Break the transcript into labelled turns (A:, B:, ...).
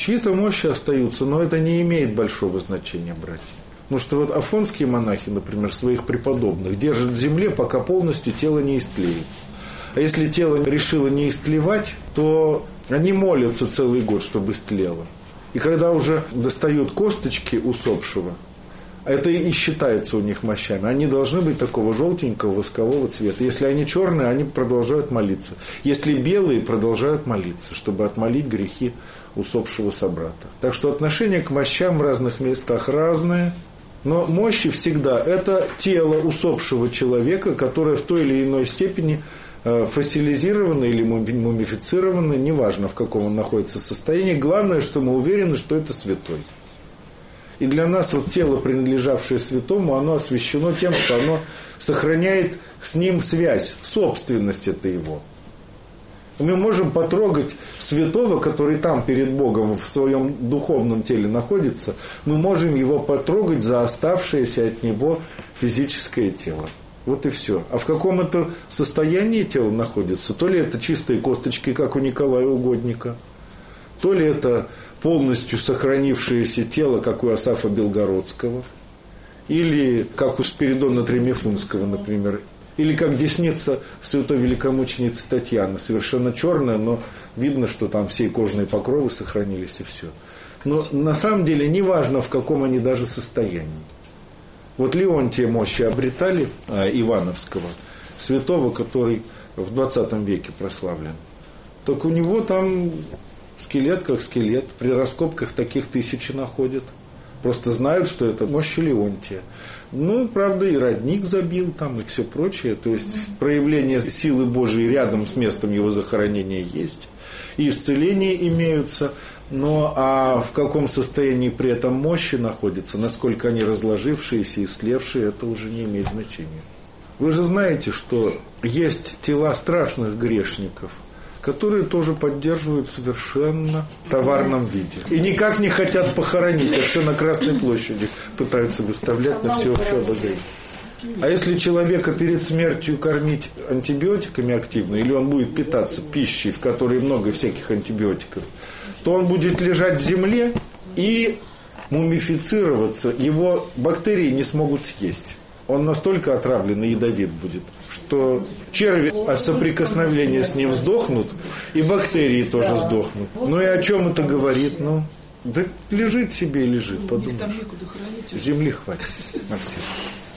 A: Чьи-то мощи остаются, но это не имеет большого значения, братья. Потому что вот афонские монахи, например, своих преподобных держат в земле, пока полностью тело не истлеет. А если тело решило не истлевать, то они молятся целый год, чтобы истлело. И когда уже достают косточки усопшего, это и считается у них мощами. Они должны быть такого желтенького воскового цвета. Если они черные, они продолжают молиться. Если белые, продолжают молиться, чтобы отмолить грехи усопшего собрата. Так что отношение к мощам в разных местах разное. Но мощи всегда – это тело усопшего человека, которое в той или иной степени фосилизировано или мумифицировано, неважно, в каком он находится состоянии. Главное, что мы уверены, что это святой. И для нас вот тело, принадлежавшее святому, оно освящено тем, что оно сохраняет с ним связь, собственность это его. Мы можем потрогать святого, который там перед Богом в своем духовном теле находится, мы можем его потрогать за оставшееся от него физическое тело. Вот и все. А в каком это состоянии тело находится? То ли это чистые косточки, как у Николая Угодника, то ли это полностью сохранившееся тело, как у Асафа Белгородского, или как у Спиридона Тремифунского, например, или как десница святой великомученицы Татьяны, совершенно черная, но видно, что там все кожные покровы сохранились и все. Но на самом деле не важно, в каком они даже состоянии. Вот Леонтия мощи обретали, Ивановского, святого, который в 20 веке прославлен. Так у него там скелет как скелет, при раскопках таких тысячи находят. Просто знают, что это мощи Леонтия. Ну, правда, и родник забил там, и все прочее. То есть проявление силы Божией рядом с местом его захоронения есть. И исцеления имеются. Но а в каком состоянии при этом мощи находятся, насколько они разложившиеся, истлевшие, это уже не имеет значения. Вы же знаете, что есть тела страшных грешников, которые тоже поддерживают в совершенно товарном виде. И никак не хотят похоронить, а все на Красной площади пытаются выставлять на всеобщее обозрение. А если человека перед смертью кормить антибиотиками активно, или он будет питаться пищей, в которой много всяких антибиотиков, то он будет лежать в земле и мумифицироваться, его бактерии не смогут съесть. Он настолько отравлен и ядовит будет, что черви от соприкосновения с ним сдохнут, и бактерии тоже сдохнут. Ну и о чем это говорит? Ну, да лежит себе и лежит, подумаешь. Земли хватит на всех.